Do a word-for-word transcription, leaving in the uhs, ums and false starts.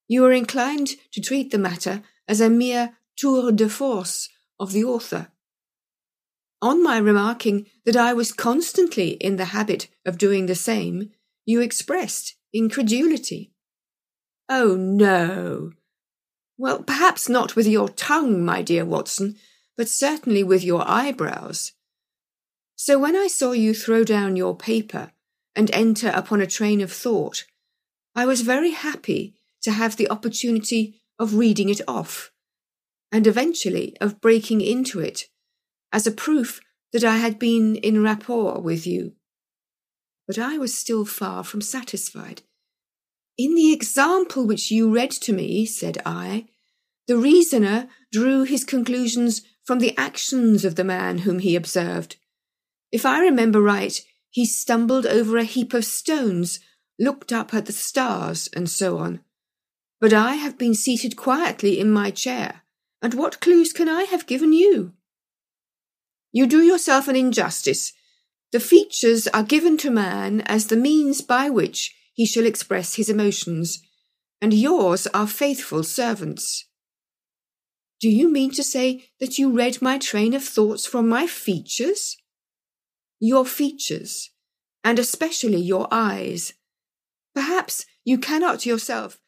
You are inclined to treat the matter as a mere tour de force of the author. On my remarking that I was constantly in the habit of doing the same, you expressed incredulity. Oh, no. Well, perhaps not with your tongue, my dear Watson, but certainly with your eyebrows. So when I saw you throw down your paper and enter upon a train of thought, I was very happy to have the opportunity of reading it off, and eventually of breaking into it, as a proof that I had been in rapport with you. But I was still far from satisfied. In the example which you read to me, said I, the reasoner drew his conclusions from the actions of the man whom he observed. If I remember right, he stumbled over a heap of stones, looked up at the stars, and so on. But I have been seated quietly in my chair, and what clues can I have given you? You do yourself an injustice. The features are given to man as the means by which he shall express his emotions, and yours are faithful servants. Do you mean to say that you read my train of thoughts from my features? Your features, and especially your eyes. Perhaps you cannot yourself